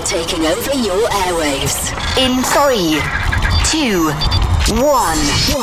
taking over your airwaves. In 3, 2, 1.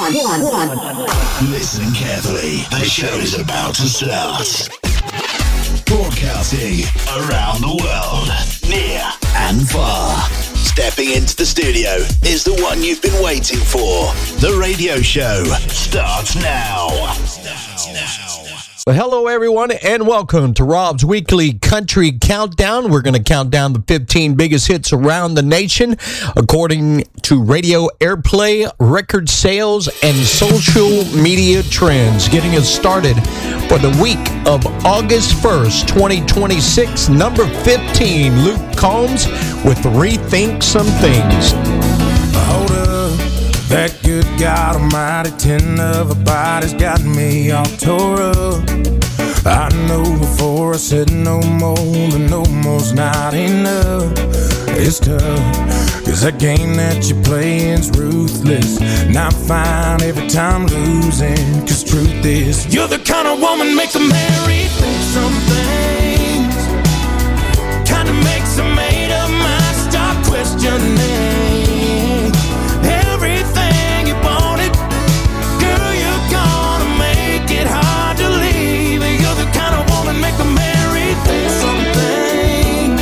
Listen carefully. The show is about to start. Broadcasting around the world, near and far. Stepping into the studio is the one you've been waiting for. The radio show starts now. Well, hello, everyone, and welcome to Rob's Weekly Country Countdown. We're going to count down the 15 biggest hits around the nation according to radio airplay, record sales, and social media trends. Getting us started for the week of August 1st, 2026, number 15, Luke Combs with Rethink Some Things. Hold up, that good God Almighty, 10 of a body's got me all tore up. I know before I said no more, but no more's not enough. It's tough, cause that game that you playing's ruthless. Not fine every time losing, cause truth is, you're the kind of woman makes a man rethink some things. Kinda makes a made up mind start questioning everything you wanted. Girl, you're gonna make it hard to leave. You're the kind of woman make a man rethink some things.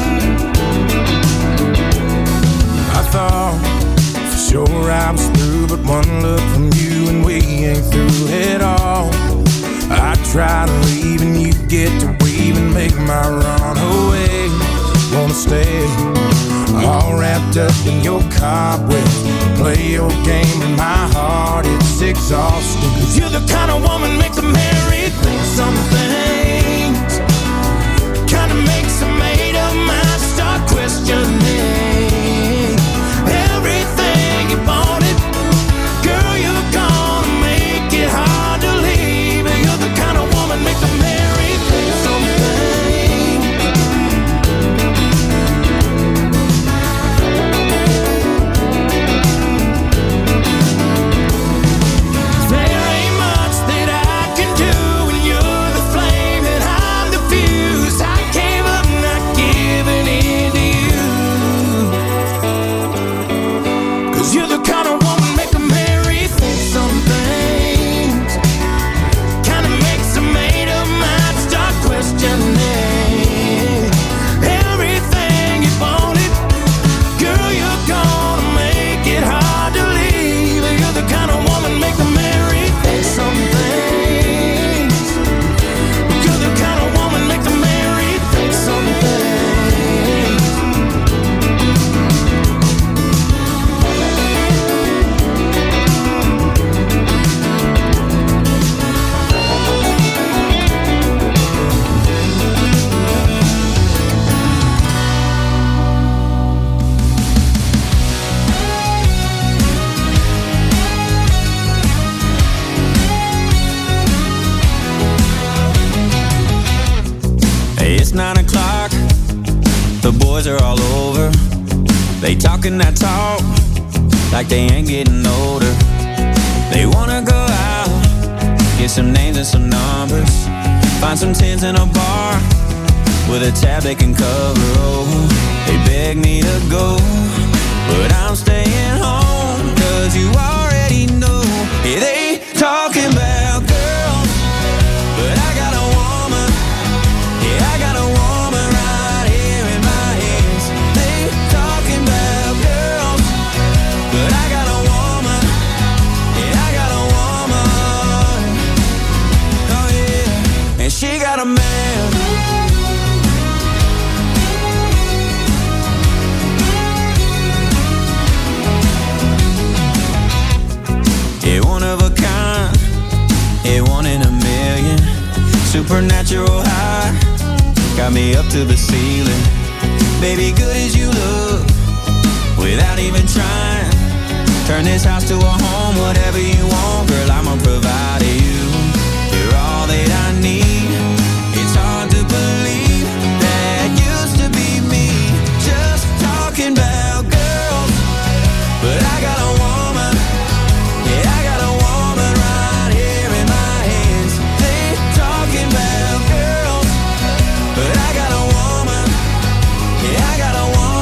I thought for sure I was through, but one look from you and we ain't through at all. I try to leave and you get to weave and make my run away. Wanna stay all wrapped up in your cobwebs, play your game in my heart, it's exhausting. Cause you're the kind of woman makes a man rethink some things. Kinda makes a made up mind start questioning everything you wanted. Girl, you're gonna make it hard to leave. You're the kind of woman make a man rethink some things. Are all over. They talking that talk like they ain't getting older. They wanna go out, get some names and some numbers, find some tins in a bar with a tab they can cover. Oh, they beg me to go, but I'm staying home, cause you already know. Yeah, they talking about girls, but I got a woman. Yeah, I got a woman right here in my hands. They talking about girls, but I got a woman. Yeah, I got a woman. Oh yeah, and she got a man. Yeah, one of a kind, yeah, one in a million. Supernatural high, got me up to the ceiling. Baby, good as you look, without even trying. Turn this house to a home, whatever you want, girl, I'ma provide you. You're all that I need. It's hard to believe that used to be me. Just talking about girls, but I got a woman. Yeah, I got a woman right here in my hands. They talking about girls, but I got a woman. Yeah, I got a woman.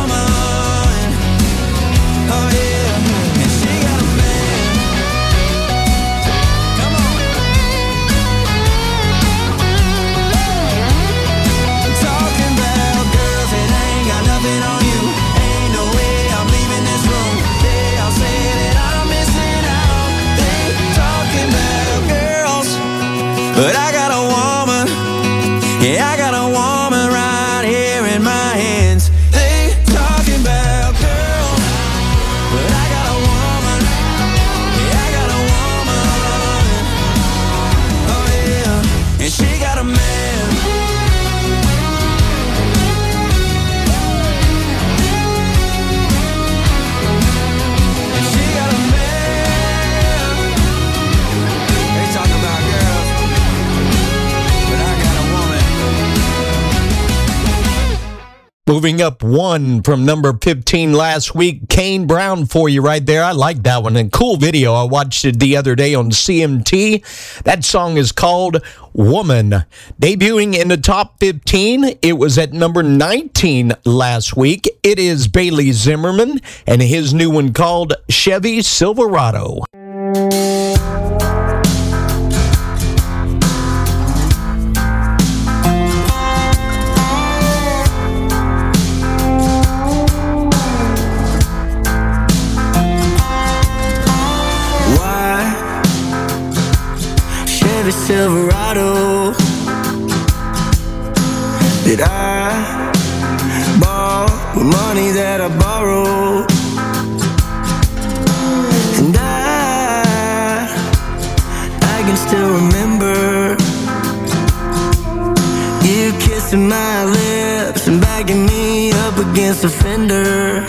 Moving up one from number 15 last week, Kane Brown for you right there. I like that one. And cool video. I watched it the other day on CMT. That song is called Woman. Debuting in the top 15, it was at number 19 last week. It is Bailey Zimmerman and his new one called Chevy Silverado. Silverado that I bought with money that I borrowed, and I can still remember you kissing my lips and backing me up against the fender.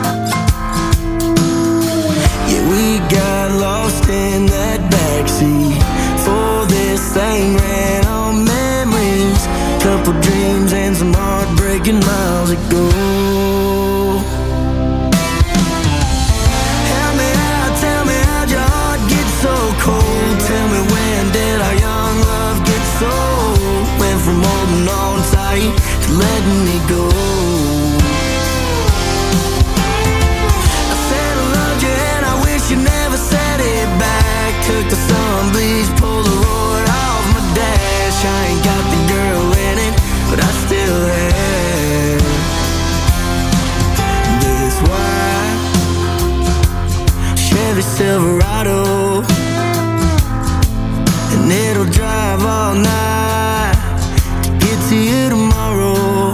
Yeah, we got lost in that backseat. For this thing ran on memories, couple dreams and some heartbreaking miles ago. Help me out, tell me how'd your heart get so cold? Tell me when did our young love get sold? Went from holding on tight to letting me go. I said I loved you and I wish you never said it back. Took the sun, please pull the Polaroid off my dash. I ain't got the girl in it, but I still have this white Chevy Silverado, and it'll drive all night to get to you tomorrow.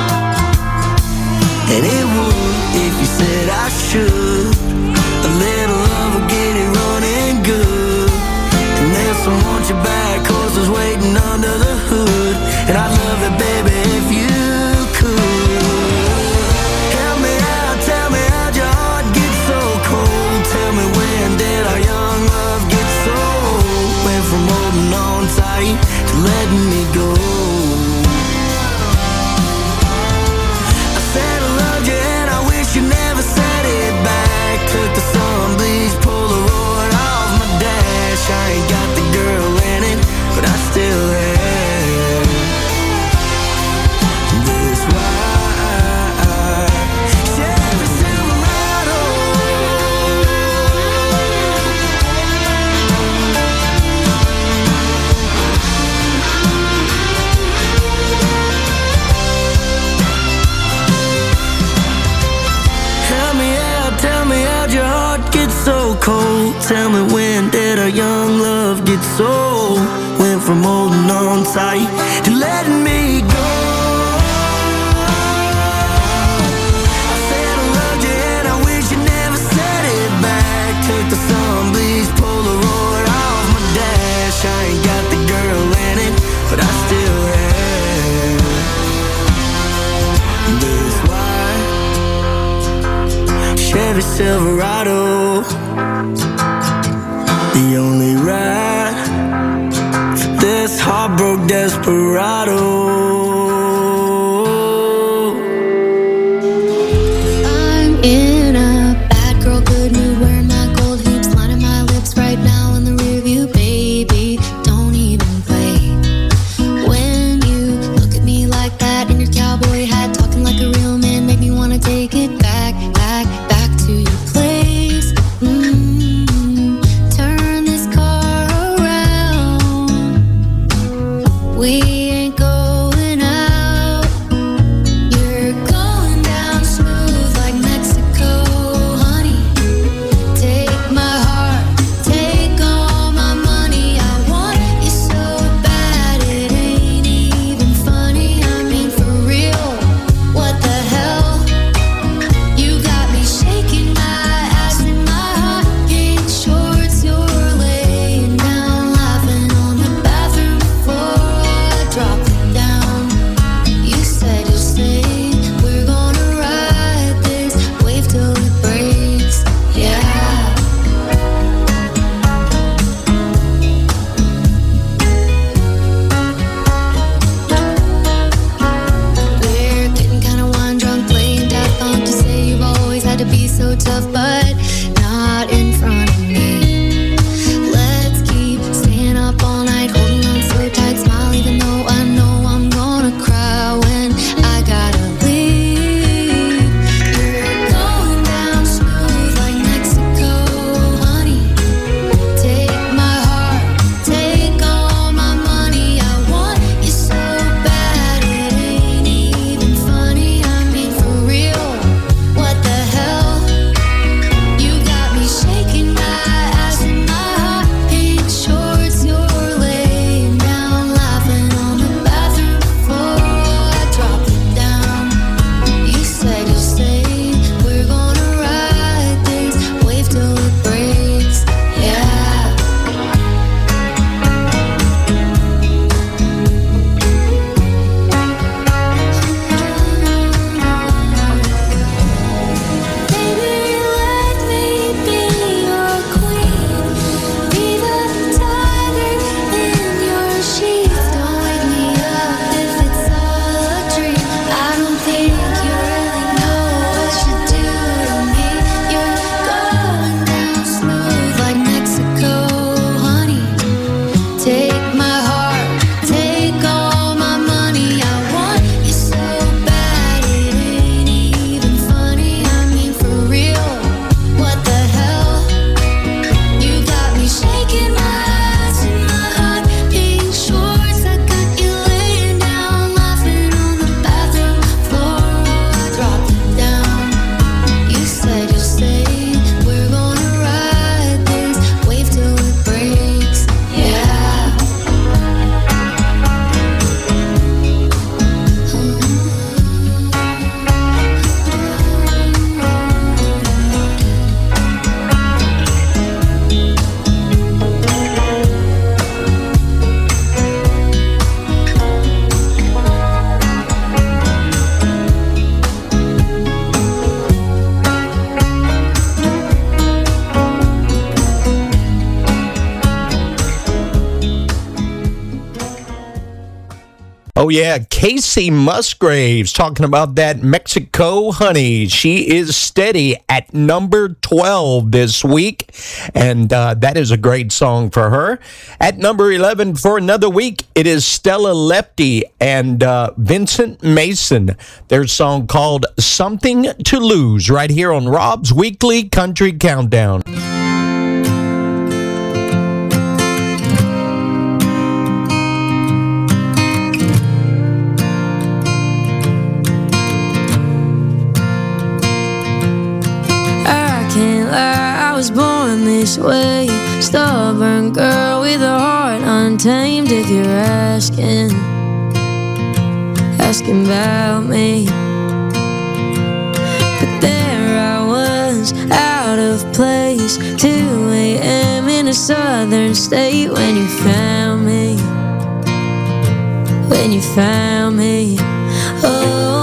And it would if you said I should. A little love will get it running good. And there's some want you back horses waiting under the hood. And I'd love it, baby, if you could. Help me out, tell me how'd your heart get so cold? Tell me when did our young love get sold? Went from holding on tight to letting me go. I said I loved you and I wish you never said it back. Took the sun, please pull the Polaroid off my dash. I ain't got the girl in it, but I still have this white Chevy Silverado. Help me out, tell me how'd your heart get so cold? Tell me when did our young love get sold? Went from holding on tight to letting me go. I said I loved you and I wish you never said it back. Took the sun, please pull the Polaroid off my dash. I ain't got the girl in it, but I still have this white Chevy Silverado. The only ride for this heartbroken desperado. I'm in a bad girl, good mood, wearing my gold hoops, lining my lips right now in the rear view, baby. Don't even play. When you look at me like that in your cowboy hat, talking like a real man, make me wanna take it back, back, back to your place. Turn this car around. We ain't going out. You're going down smooth like Mexico. Oh, yeah. Casey Musgraves talking about that Mexico Honey. She is steady at number 12 this week, and that is a great song for her. At number 11 for another week, it is Stella Lefty and Vincent Mason. Their song called Something to Lose right here on Rob's Weekly Country Countdown. I was born this way, stubborn girl with a heart untamed. If you're asking about me, but there I was, out of place, 2 a.m. in a southern state when you found me, Oh,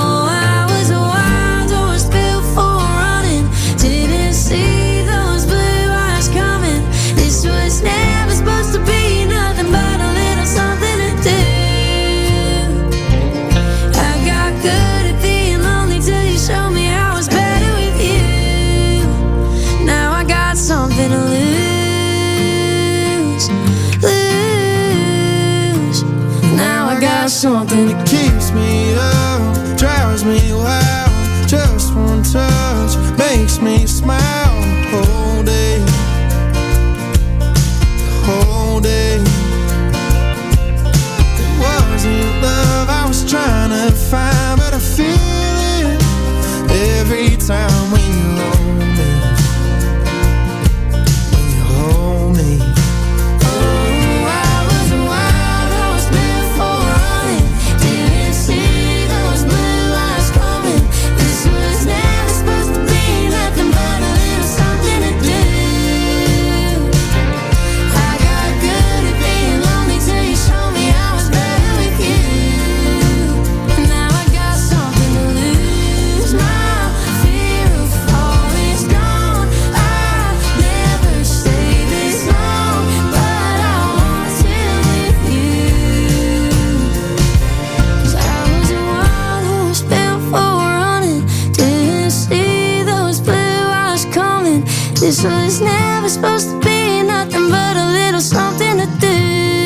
something that keeps me up, drives me wild. Just one touch makes me smile the whole day, It wasn't love I was trying to find, but I feel it every time when you hold me. This was never supposed to be nothing but a little something to do.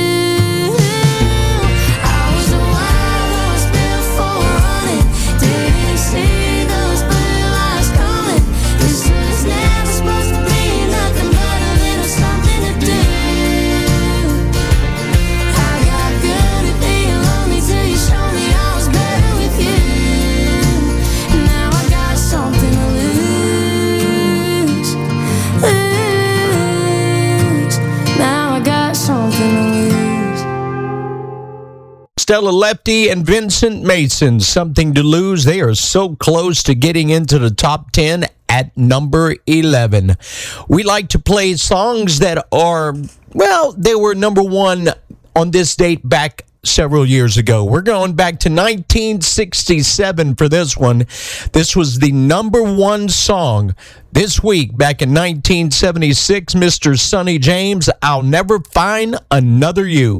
I was a wild horse built for running, didn't see those blue eyes coming. This was never supposed to be nothing but a little something to do. I got good at being lonely till you showed me I was better with you. Now I got something to lose. Now I got something to lose. Stella Lefty and Vincent Mason, Something to Lose. They are so close to getting into the top 10 at number 11. We like to play songs that are, well, they were number one on this date back several years ago. We're going back to 1967 for this one. This was the number one song this week back in 1976. Mr. Sonny James, I'll Never Find Another You.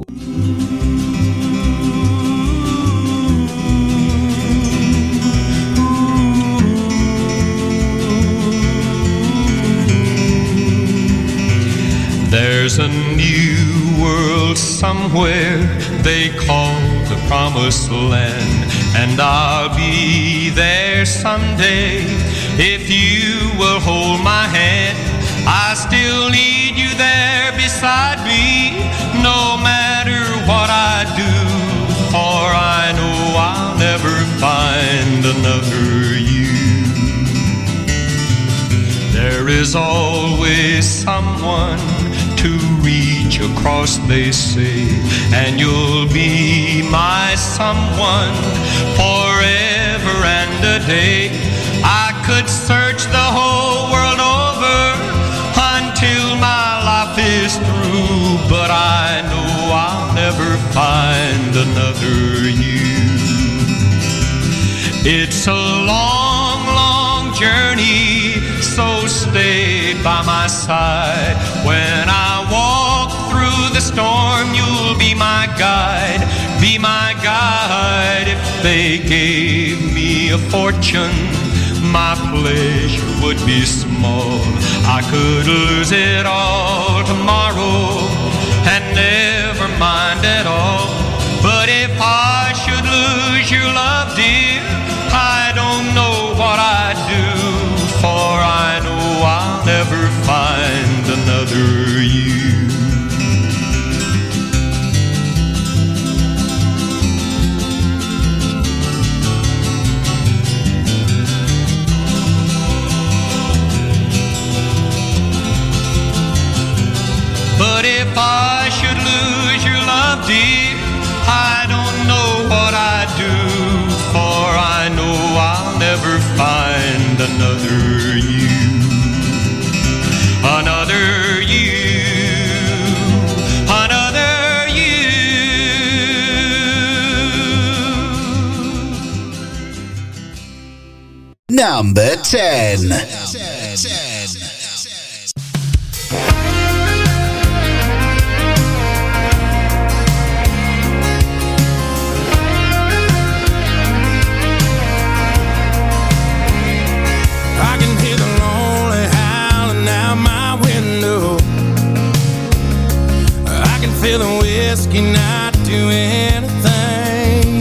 There's a new world somewhere they call the Promised Land, and I'll be there someday if you will hold my hand. I still need you there beside me, no matter what I do, for I know I'll never find another you. There is always someone to reach across, they say, and you'll be my someone forever and a day. I could search the whole world over until my life is through, but I know I'll never find another you. It's a long, long journey, so stay by my side. When I walk through the storm, you'll be my guide. Be be my guide. If they gave me a fortune, my pleasure would be small. I could lose it all tomorrow and never mind at all. But if I should lose your love, dear, I don't know what I'd do, for I know I'll never find another you. But if I should lose your love, dear, I don't know what I'd do, for I know I'll never find another you. Another you. Another you. Number 10. Feel the whiskey not do anything.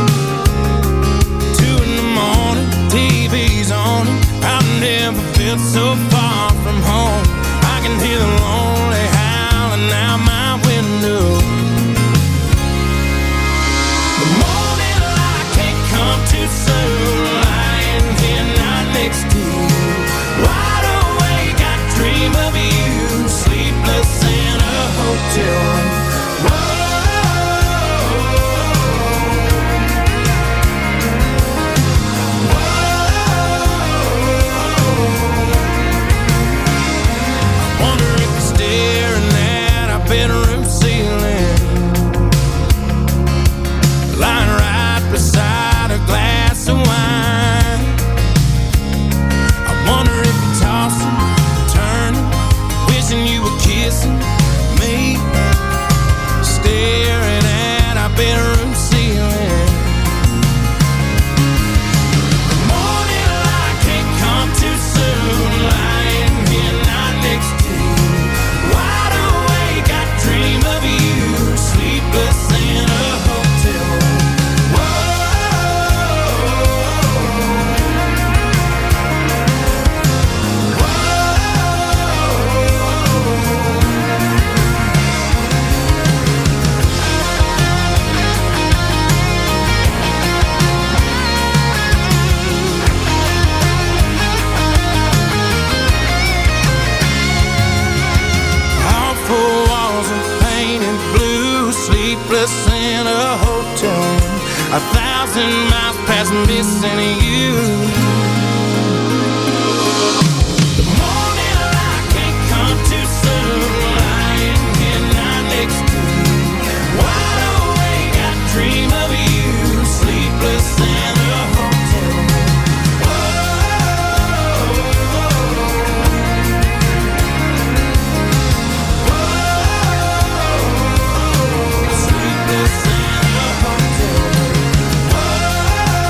2 in the morning, TV's on. I've never felt so far from home. I can hear the lonely howling out my window. The morning light can't come too soon. Lying here not next to you, wide awake, I dream of you, sleepless in a hotel room. Bedroom ceiling, lying right beside a glass of wine. I wonder if you're tossing, turning, wishing you were kissing me, staring at our bedroom ceiling. The morning light can't come too soon, lying here not next to you, wide awake, I dream of you, sleepless in a hotel room. All 4 walls are painted blue, sleepless in a hotel room, 1,000 miles past missing you. The morning light can't come too soon, lying here not next to you, wide awake, I dream of you, sleepless in a hotel room. Sleepless in a hotel room.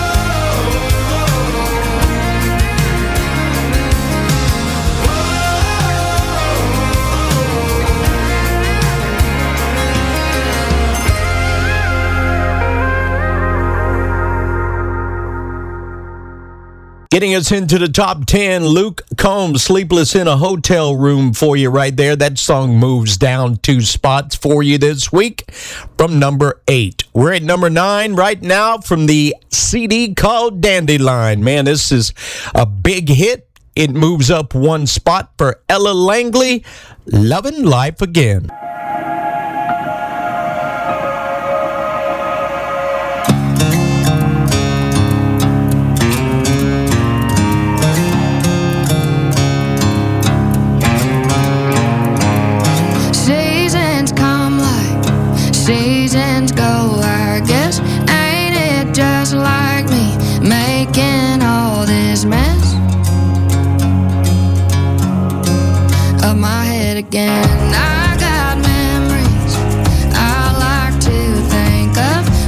Getting us into the top 10, Luke Combs, Sleepless in a Hotel Room for you right there. That song moves down 2 spots for you this week from number 8. We're at number 9 right now from the CD called Dandelion. Man, this is a big hit. It moves up 1 spot for Ella Langley, Lovin' Life Again. Seasons go, I guess. Ain't it just like me making all this mess of my head again? I got memories I like to think of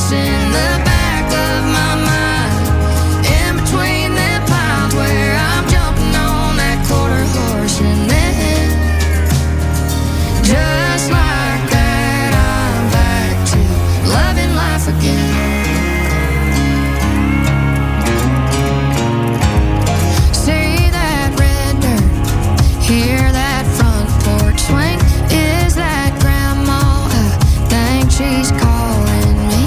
peace in the back of my mind. In between the piles where I'm jumping on that quarter horse, and then just like that I'm back to loving life again. See that red dirt, hear that front porch swing. Is that grandma? I think she's calling me.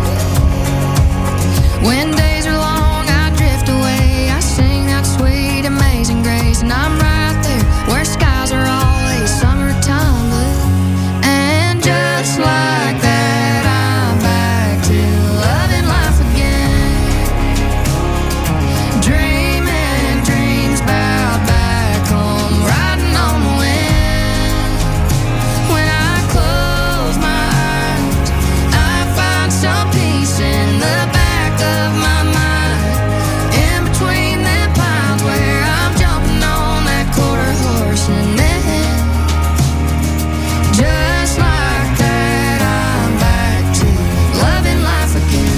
When days are long, I drift away. I sing that sweet, amazing grace, and I'm right there where skies are always summertime blue. And just like that, I'm back to loving life again. Dreaming dreams about back home, riding on the wind. When I close my eyes, I find some peace in the back of my mind. In between the piles where I'm jumping on that quarter horse, and then just like that, I'm back to loving life again.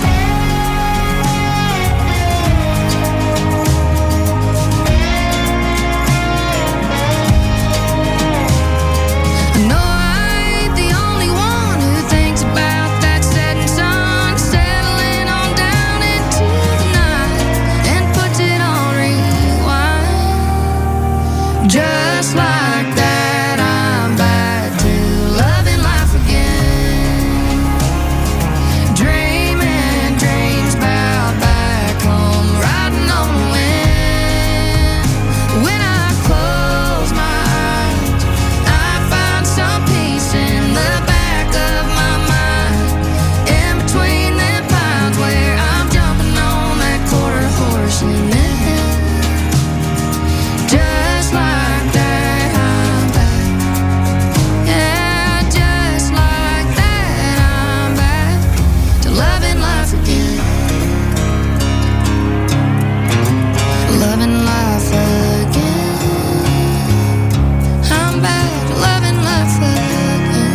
I know I ain't the only one who thinks about that setting sun settling on down into the night and puts it on rewind. Just like that, I'm back to loving life again. Dreaming dreams about back home, riding on the wind. When I close my eyes, I find some peace in the back of my mind. In between the piles where I'm jumping on that quarter horse, and then just like that, I'm back. Yeah, just like that, I'm back to loving life again. Loving life again. I'm back to loving life again.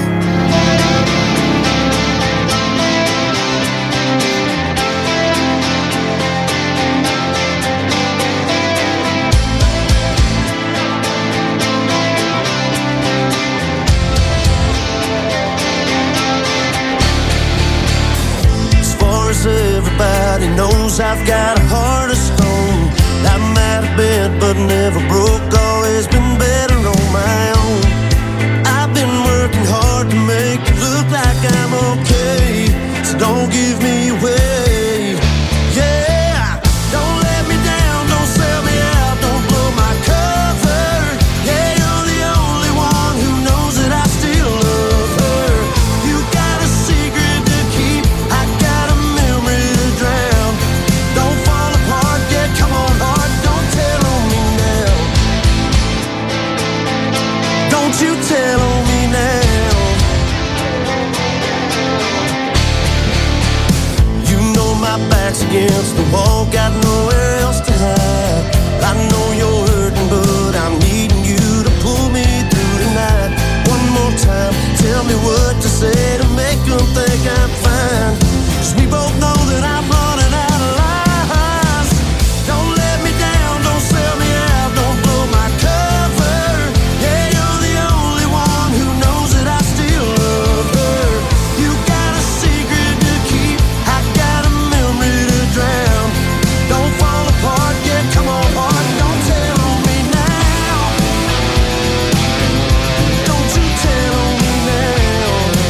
As far as everybody knows, I've got a heart of stone. I might have been, but never broke. Always been better on my own. I've been working hard to make it look like I'm okay. So don't give me away. Yeah, don't let me down, don't sell me out, don't blow my cover. Yeah, you're the only one who knows that I still love her. You got a secret to keep, I got a memory to drown. Don't fall apart, yeah, come on heart, don't tell on me now. Don't you tell on me now. You know my back's against the wall, got nowhere else to hide. I know you're hurting, but I'm needing you to pull me through tonight. One more time, tell me what to say to make them think I'm fine. 'Cause we both know that I'm running out of lies. Don't let me down, don't sell me out, don't blow my cover. Yeah, you're the only one who knows that I still love her. You got a secret to keep, I got a memory to drown. Don't fall apart, yeah, come on heart, don't tell on me now. Don't you tell on me now.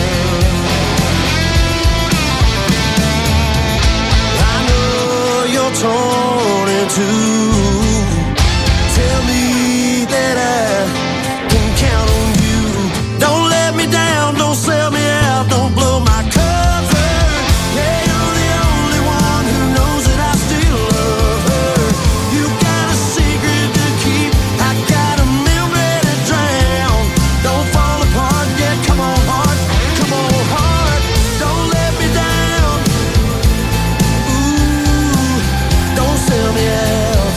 I know you're torn in two. Tell me that I can count on you. Don't let me down, don't sell me out, don't blow my cover. Yeah, you're the only one who knows that I still love her. You got a secret to keep, I got a memory to drown. Don't fall apart, yeah, come on heart, don't let me down. Ooh, don't sell me out.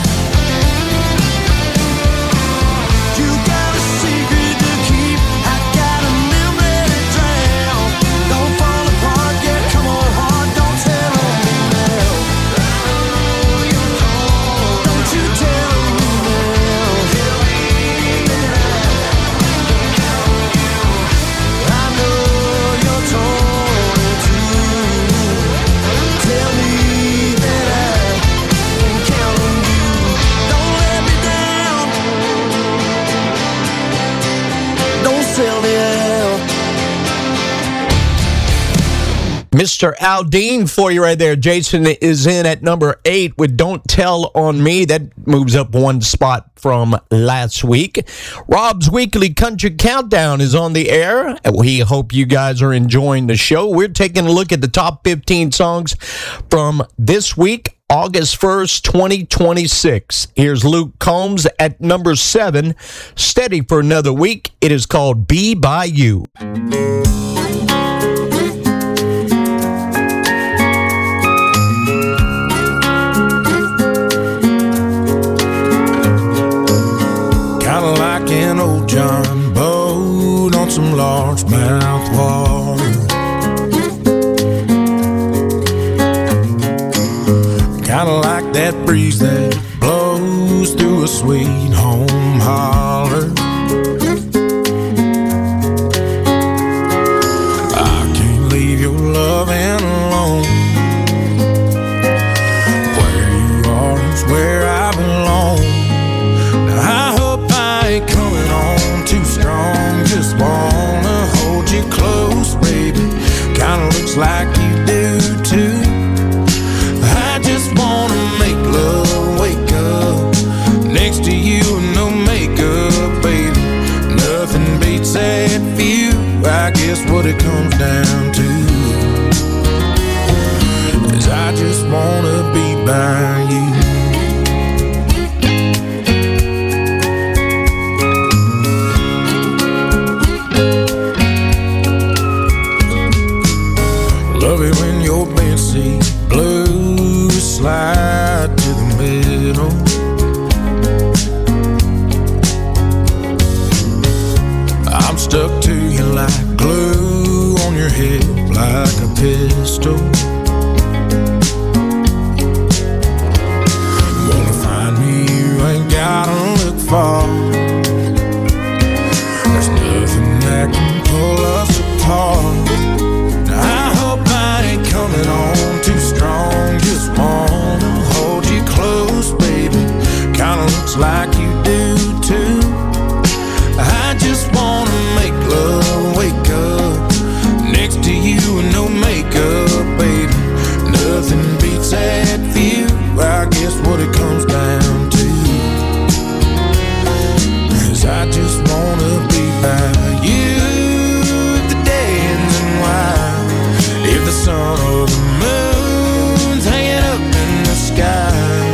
Mr. Aldean for you right there. Jason is in at number 8 with Don't Tell on Me. That moves up one spot from last week. Rob's Weekly Country Countdown is on the air. We hope you guys are enjoying the show. We're taking a look at the top 15 songs from this week, August 1st, 2026. Here's Luke Combs at number 7, steady for another week. It is called Be By You. Kinda like an old John boat on some largemouth water. Kinda like that breeze that blows through a sweet home holler. I can't leave your loving alone. Where you are is where I belong. Now I hope I ain't coming on too strong. Just wanna hold you close, baby. Kinda looks like you do too. I just wanna make love, wake up next to you and no makeup, baby. Nothing beats that view. I guess what it comes down to is I just wanna be by you. Love it when your bedseat blues slide to the middle. I'm stuck to you like glue on your hip, like a pistol. Wanna find me, you ain't gotta look far. There's nothing that can pull us apart. I hope I ain't coming on too strong. Just wanna hold you close, baby. Kinda looks like you do too. I just wanna make love, wake up next to you and no makeup, baby. Nothing beats that view. I guess what it comes down to is I just wanna be by you. If the day ends in white, if the sun or the moon's hanging up in the sky,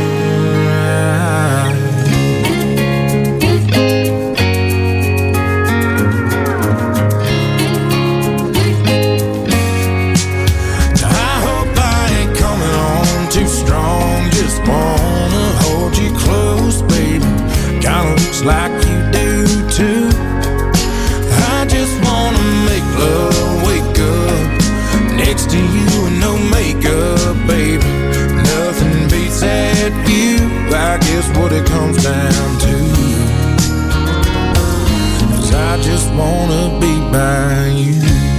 I hope I ain't coming on too strong. Just wanna hold you close, baby. Kinda looks like you do too. I just wanna make love, wake up next to you and no makeup, baby. Nothing beats that view. I guess what it comes down to is I just wanna be by you.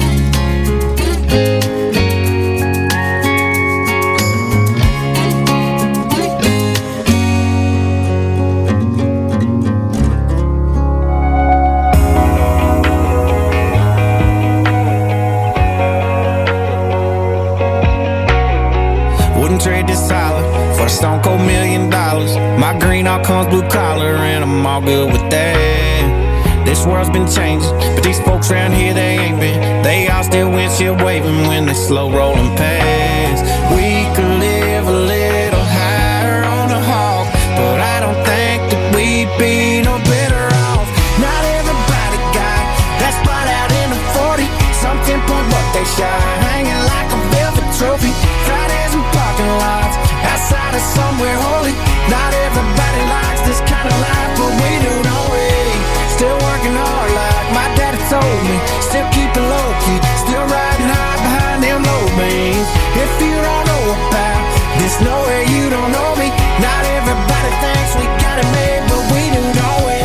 Wouldn't trade this solid for a stone cold $1 million. My green all comes blue collar and I'm all good with that. This world's been changing, but these folks around here, they ain't been. They all still windshield waving when they slow rolling past. We could live a little higher on the hog, but I don't think that we'd be no better off. Not everybody got that spot out in the 40. Some 10-point buck they shine, hanging like a velvet trophy. Fridays and parking lots, outside of somewhere holy. Not everybody likes this kind of life, but we do, don't we? Still working hard like my daddy told me. Still keeping low key, still riding high behind them low beams. If you don't know about this, nowhere you don't know me. Not everybody thinks we got it made, but we do, don't we?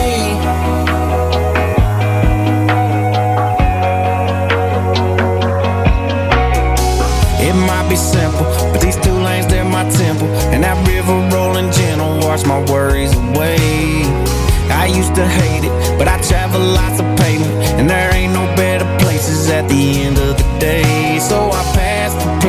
It might be simple, but these 2 lanes, they're my temple. And that river rolling gentle, wash my worries away. I used to hate it, but I travel lots of pavement, and there ain't no better places at the end of the day. So I pass the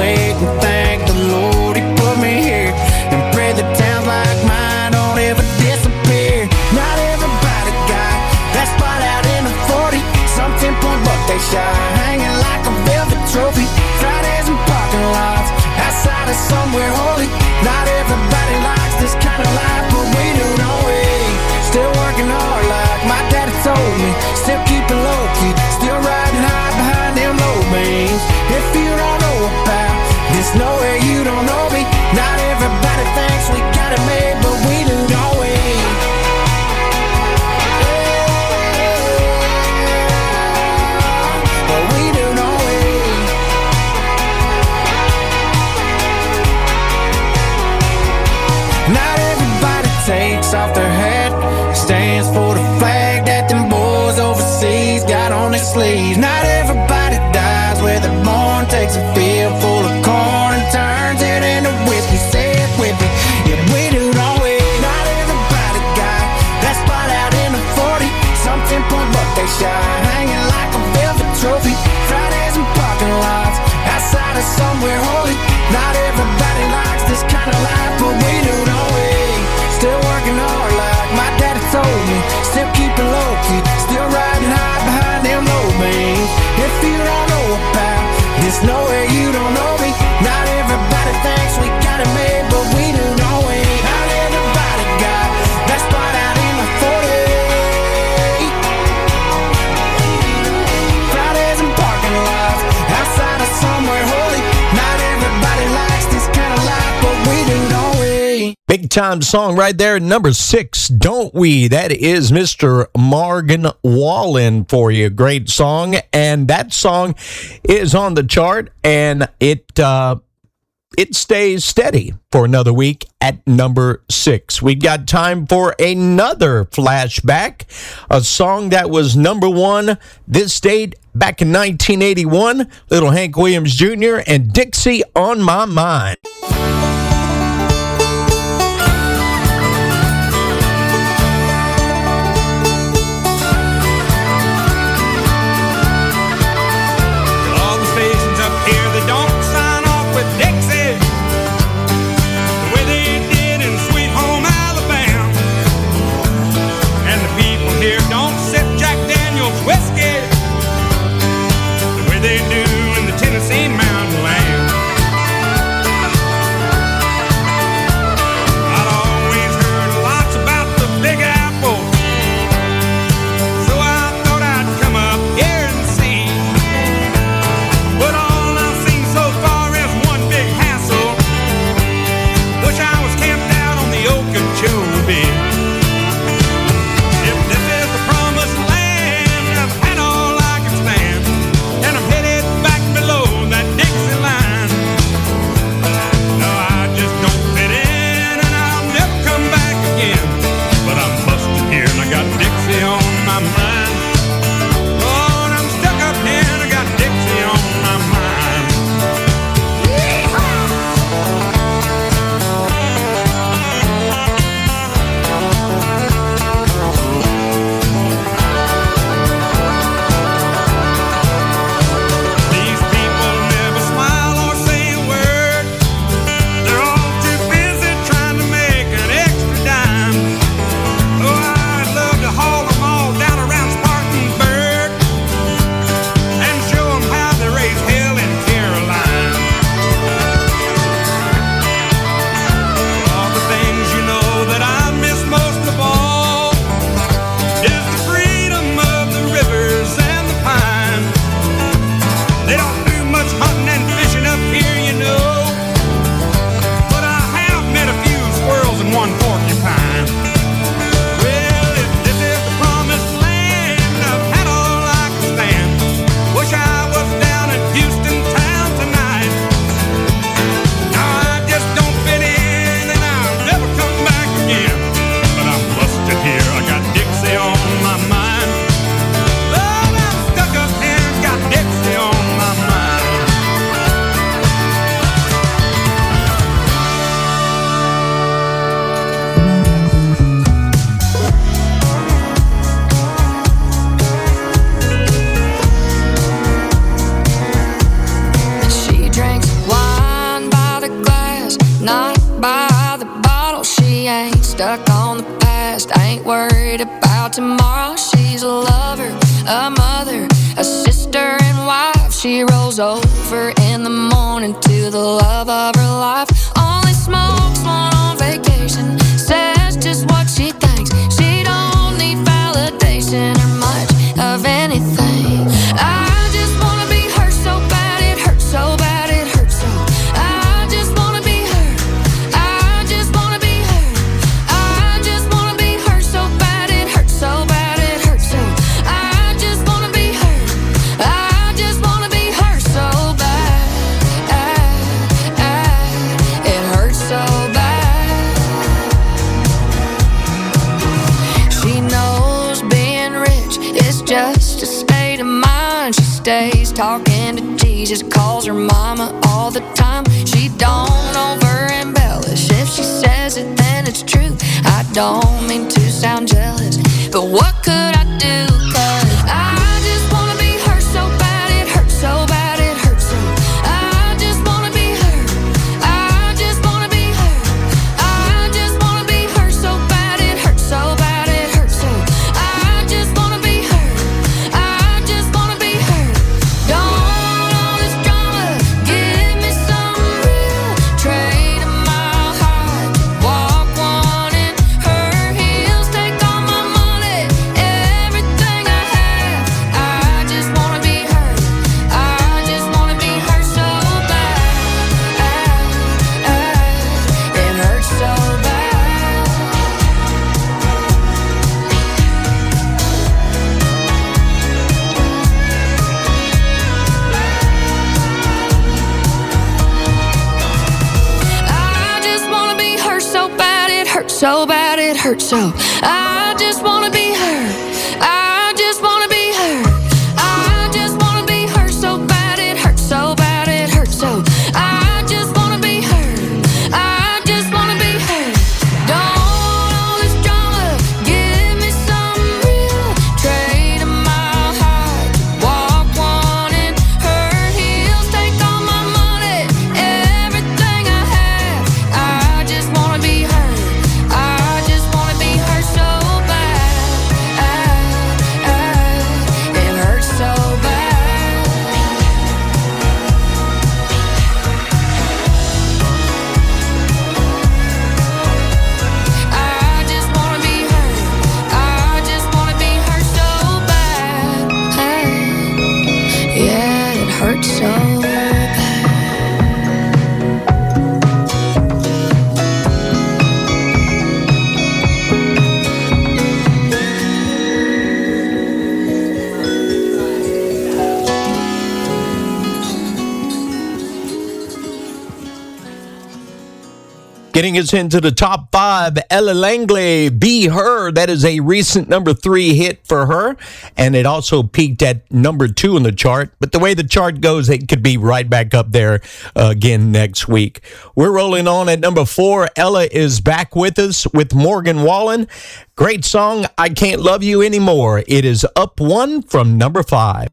cross off their head. Stands for the flag that them boys overseas got on their sleeves. Not everybody dies where they're born. Takes a field full of corn and turns it into whiskey. Say it with me, yeah, we do, don't we? Not everybody got that spot out in the 40. Some 10-point buck they shot, hanging like a velvet trophy. Fridays in parking lots, outside of somewhere holy. Not everybody likes this kind of life, but we do, don't we? Still working hard like my daddy told me. Still keeping low key, still riding high behind them low beams. If you don't know about this, no way you don't know me. Not everybody thinks we got it made, but we do, don't we? Not everybody got that spot out in the 40. Fridays in parking lots, outside of somewhere holy. Not everybody likes this kind of life, but we do, don't we? Big time song right there, number 6, Don't We? That is Mr. Morgan Wallen for you. Great song, and that song is on the chart, and it stays steady for another week at number 6. We got time for another flashback, a song that was number 1 this date back in 1981, Little Hank Williams Jr. and Dixie on My Mind. All the stations up here, they don't sign off with Dixie the way they did in Sweet Home Alabama. And the people here don't sip Jack Daniel's whiskey the way they do in the Tennessee Mountain Land. I'd always heard lots about the Big Apple, so I thought I'd come up here and see. But all I've seen so far is one big hassle. Wish I was camped out on the Okeechobee. If this is the promised land, I've had all I can stand, and I'm headed back below that Dixie line. No, I just don't fit in, and I'll never come back again. But I'm busted here, and I got Dixie on my mind. Oh, and I'm stuck up here, and I got Dixie on my mind. These people never smile or say a word. They're all too busy trying to make an extra dime. Oh, I'd love to haul them all down around Spartanburg and show them how they raise hell in Caroline. All the things you know that I miss most of all is the freedom of the rivers and the pine. They don't do much hunting and fishing up here, you know, but I have met a few squirrels and one porcupine. Well, if this is the promised land, I've had all I can stand. Wish I was down in Houston town tonight. Now I just don't fit in, and I'll never come back again. But I'm busted here, I got Dixie on my mind. Lord, I'm stuck up here, got Dixie on my mind. She drinks wine by the glass, not by the bottle. She ain't stuck on the past, ain't worried about tomorrow. She's a lover, a mother, a sister and wife. She rolls over in the morning to the love of her life. Only smokes one on vacation, says just what she thinks. She don't need validation or much of anything. I just wanna be her so bad, it hurts so bad, it hurts so. I just wanna be her. I just wanna be her. I just wanna be her so bad, it hurts so bad, it hurts so. I just wanna be her. I just wanna be her so bad. days talking to Jesus, calls her mama all the time. She don't over embellish. If she says it, then it's true. I don't mean to sound jealous, but what could I do? 'Cause I just wanna be her so bad, it hurts so bad, it hurts so. I just wanna be her. I just wanna be her. I just wanna be her so bad, it hurts so bad, it hurts so. I just wanna be her. I just wanna be her. Don't want all this drama. Give me some real. Trade a mile high. Walk one in her heels. Take all my money, everything I have. I just wanna be her. I just wanna be her so bad. It hurts so bad. I just wanna be her so bad, it hurts so bad, it hurts so. I just wanna be her. I just wanna be her. I just wanna be her so bad, it hurts so bad, it hurts so. I just wanna be her. I just wanna be her. Don't want all this drama. Give me some real. Trade a mile high. Walk one in her heels. Take all my money, everything I have. I just wanna be her. I just wanna be her so bad. It hurts so bad. I just wanna be her. I just wanna be her so bad. Yeah, it hurts so bad. Getting us into the top 5, Ella Langley, Be Her. That is a recent number 3 hit for her, and it also peaked at number 2 in the chart. But the way the chart goes, it could be right back up there again next week. We're rolling on at number 4. Ella is back with us with Morgan Wallen. Great song, I Can't Love You Anymore. It is up 1 from number 5.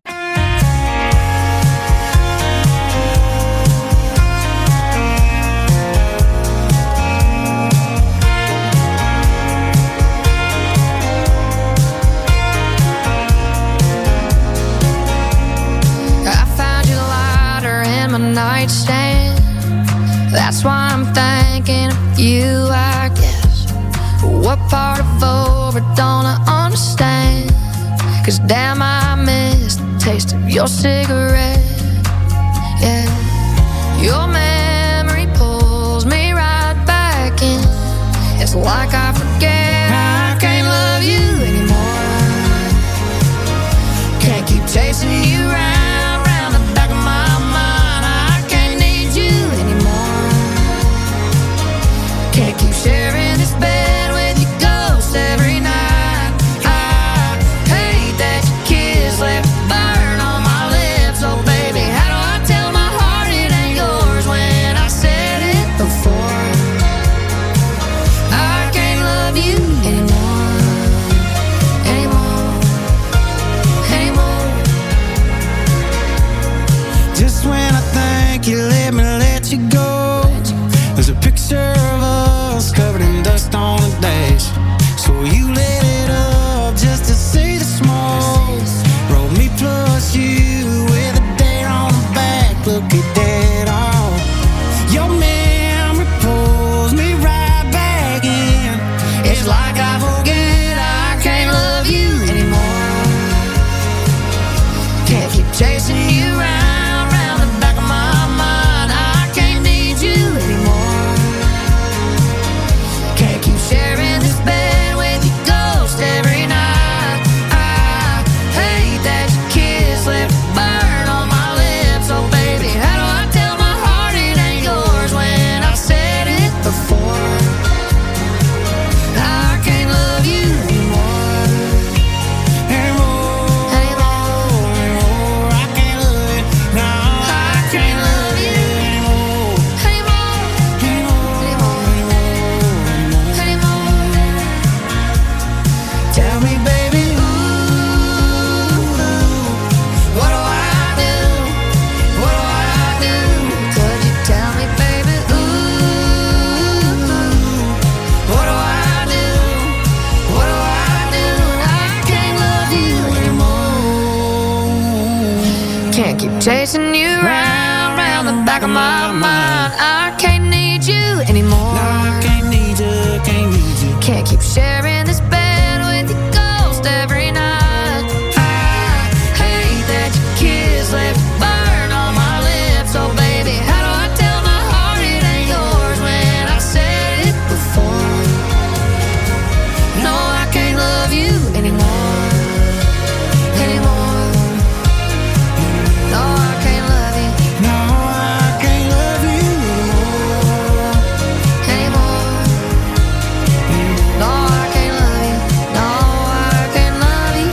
I found your lighter in my nightstand. That's why I'm thinking of you, I guess. What part of over don't I understand? 'Cause damn, I miss the taste of your cigarette. Yeah, your memory pulls me right back in. It's like I forget I can't love you anymore. Can't keep chasing you round the back of my mind. I can't need you anymore. Can't keep sharing this bed with your ghost every night. I hate that your kiss left a burn on my lips. Oh baby, how do I tell my heart it ain't yours when I said it before? I can't love you anymore. Anymore. Just when I think you let me let you go, there's a picture of us covered Chasing you round the back of my mind. I can't need you anymore. No, I can't need you, can't need you. Can't keep sharing this bed with your ghost every night. I hate that your kiss left burn on my lips. Oh baby, how do I tell my heart it ain't yours when I've said it before? No, I can't love you anymore. Anymore. No, I can't love you. No, I can't love you anymore. No, I can't love you. No, I can't love you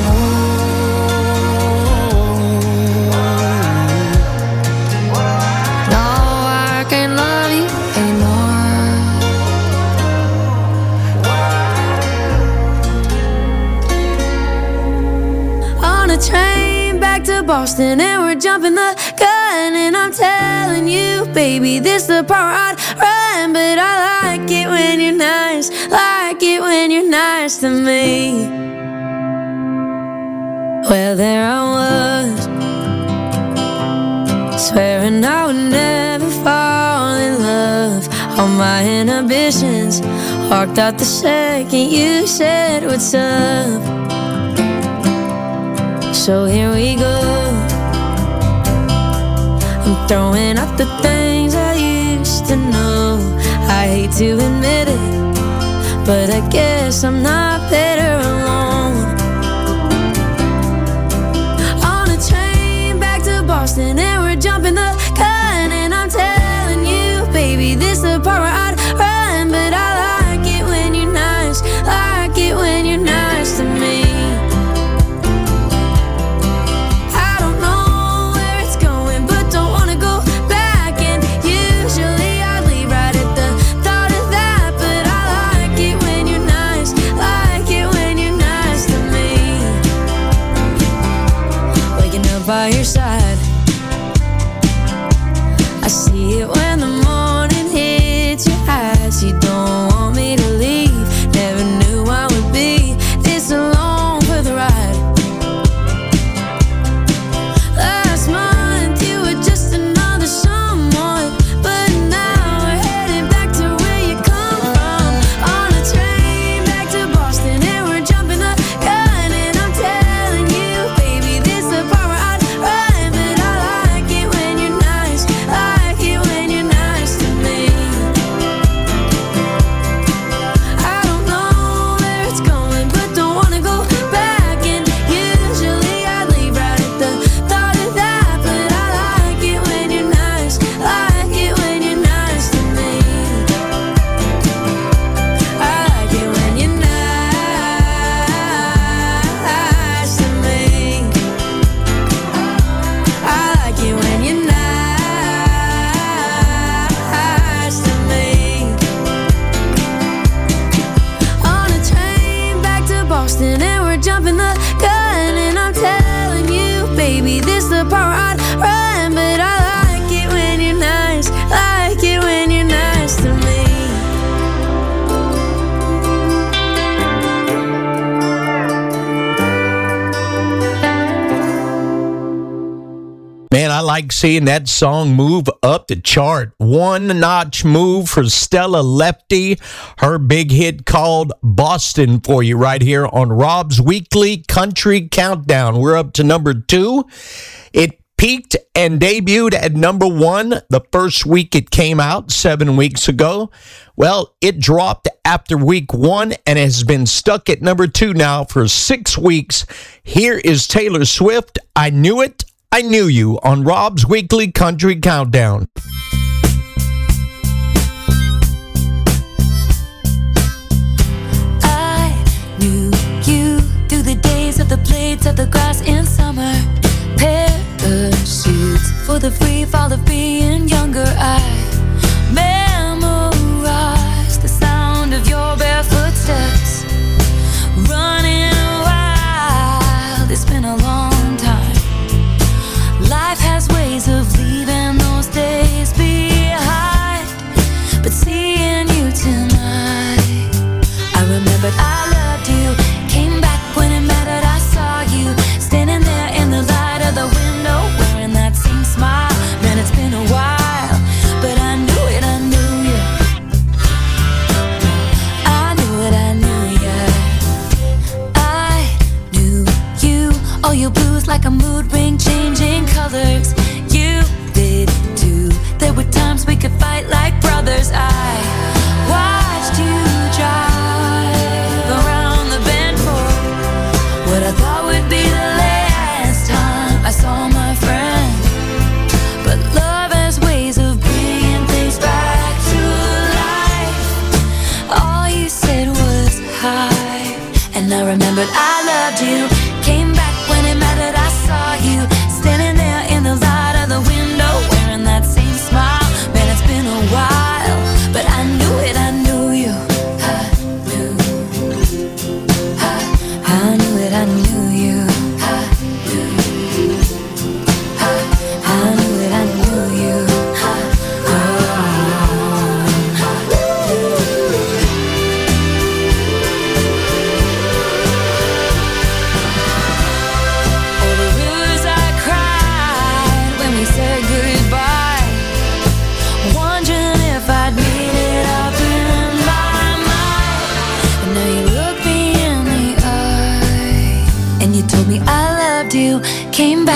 anymore. No, I can't love you anymore. On a train back to Boston and we're jumping the gun, and I'm telling you, baby, this the part where I'd run, but I like it when you're nice, like it when you're nice to me. Well, there I was, swearing I would never fall in love. All my inhibitions walked out the second you said what's up. So here we go. I'm throwing out the things I used to know. I hate to admit it, but I guess I'm not better alone. On a train back to Boston and we're jumping the gun, and I'm telling you, baby, this the part where I'd run, but I like it when you're nice, like it when you're nice to me. By your side, I see it when the morning hits your eyes. You don't want me to leave. Never knew I would be this alone for the ride. Last month you were just another someone, but now we're heading back to where you come from. On a train back to Boston and we're jumping the gun, and I'm telling you, baby, this the part where I run, but I like it when you're nice, like it when you're nice to me. I don't know where it's going, but don't wanna go back, and usually I'd leave right at the thought of that, but I like it when you're nice, like it when you're nice to me. I like it when you're nice to me. I like it when you're nice to me. On a train back to Boston and we're jumping the gun, and I'm telling you, baby, this the part where I'd run, but I like it when you're nice, like it when you're nice to me. Man, I like seeing that song move up the chart. One notch move for Stella Lefty. Her big hit called Boston for you right here on Rob's Weekly Country Countdown. We're up to number 2. It peaked and debuted at number 1 the first week it came out 7 weeks ago. Well, it dropped after week 1 and has been stuck at number 2 now for 6 weeks. Here is Taylor Swift, I Knew It, I Knew You on Rob's Weekly Country Countdown. I knew you through the days of the blades of the grass in summer. Parachutes for the free fall of being younger. I memorized the sound of your bare footsteps. Running wild, it's been a long time. Life has ways of leaving those days behind.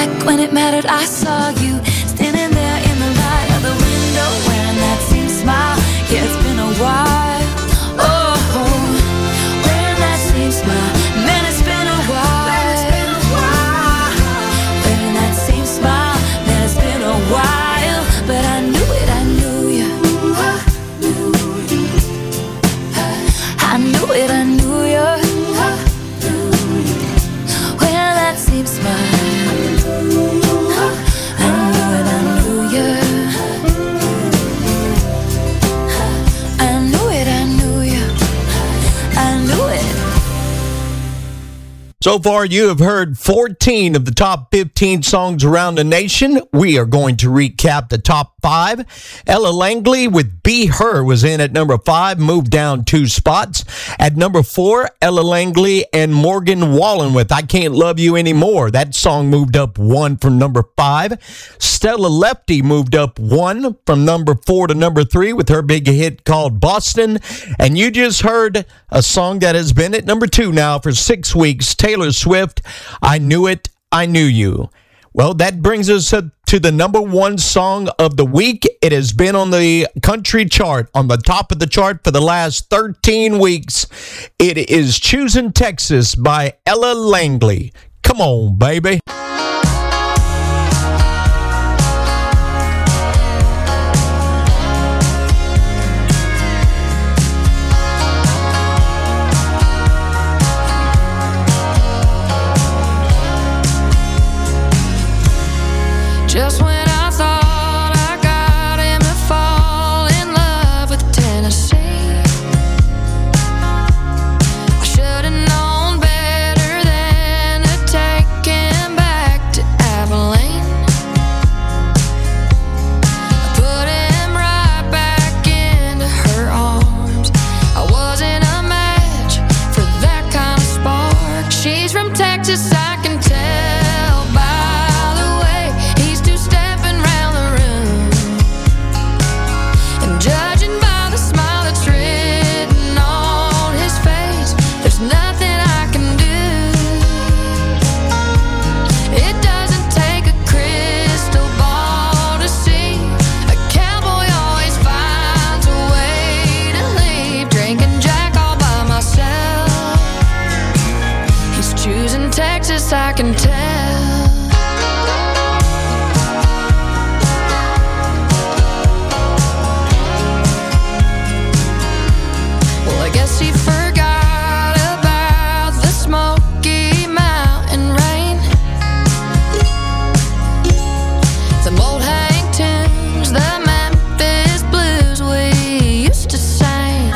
back when it mattered, I saw you standing there in the light of the window, wearing that same smile. Yeah, it's been a while. Oh, wearing that same smile. Man, it's been a while. Wearing that same smile. Man, it's been a while. But I knew it, I knew you. I knew it, I knew you. Wearing that same smile. So far, you have heard 14 of the top 15 songs around the nation. We are going to recap the top 5. Ella Langley with Be Her was in at number 5, moved down 2 spots. At number 4, Ella Langley and Morgan Wallen with I Can't Love You Anymore. That song moved up 1 from number 5. Stella Lefty moved up 1 from number 4 to number 3 with her big hit called Boston. And you just heard a song that has been at number 2 now for 6 weeks. Taylor Swift, I Knew It, I Knew You. Well, that brings us up to the number 1 song of the week. It has been on the country chart, on the top of the chart for the last 13 weeks. It is Choosing Texas by Ella Langley. Come on, baby. Just when I thought I got him to fall in love with Tennessee, I should have known better than to take him back to Abilene. I put him right back into her arms. I wasn't a match for that kind of spark. She's from Texas, I can tell by the way he's two-stepping round the room. And judging by the smile that's written on his face, there's nothing I can do. It doesn't take a crystal ball to see a cowboy always finds a way to leave. Drinking Jack all by myself. He's choosing Texas, I can tell. Well, I guess he forgot about the Smoky Mountain rain, the old hang tunes, the Memphis blues we used to sing.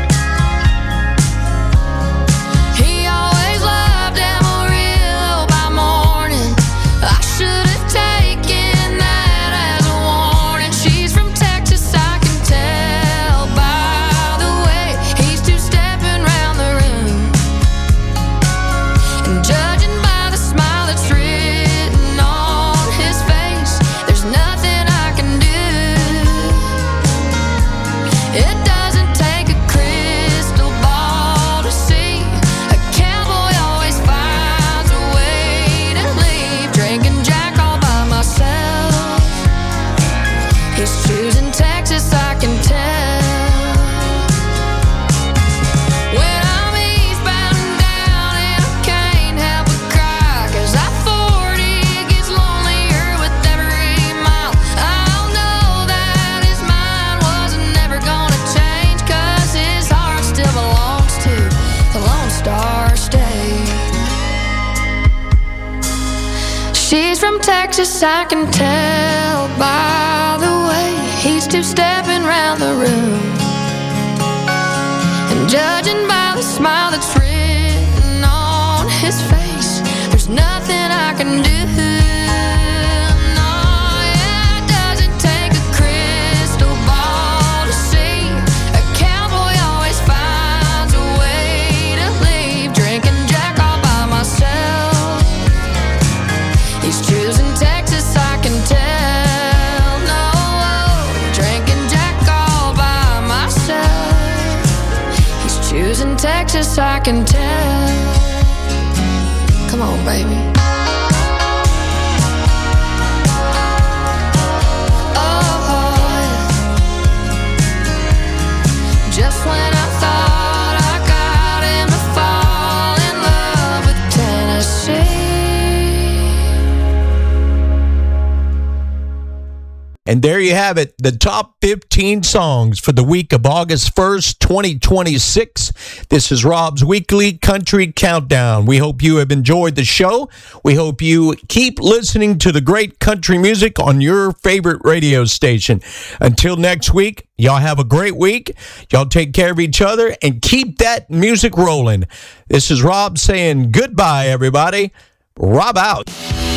He always loved Amarillo by morning. I should have taken that as a warning. She's from Texas, I can tell by the way he's two-stepping round the room. And judging by the smile that's written on his face, there's nothing I can do. It doesn't take a crystal ball to see a cowboy always finds a way to leave. Drinking Jack all by myself. He's choosing Texas, I can tell. When I'm eastbound and down and I can't help but cry, 'cause I-40 gets lonelier with every mile. I'll know that his mind wasn't never gonna change, 'cause his heart still belongs to the Lone Star State. She's from Texas, I can tell by the way he's two-stepping round the room. And judging by the smile that's written on his face, there's nothing I can do. No, yeah, it doesn't take a crystal ball to see a cowboy always finds a way to leave. Drinking Jack all by myself. He's choosing Texas, I can tell. No, drinking Jack all by myself. He's choosing Texas, I can tell. Come on, baby. Just when I thought I got him to fall in love with Tennessee. And there you have it, the top 15 songs for the week of August 1st, 2026. This is Rob's Weekly Country Countdown. We hope you have enjoyed the show. We hope you keep listening to the great country music on your favorite radio station. Until next week, y'all have a great week. Y'all take care of each other and keep that music rolling. This is Rob saying goodbye, everybody. Rob out.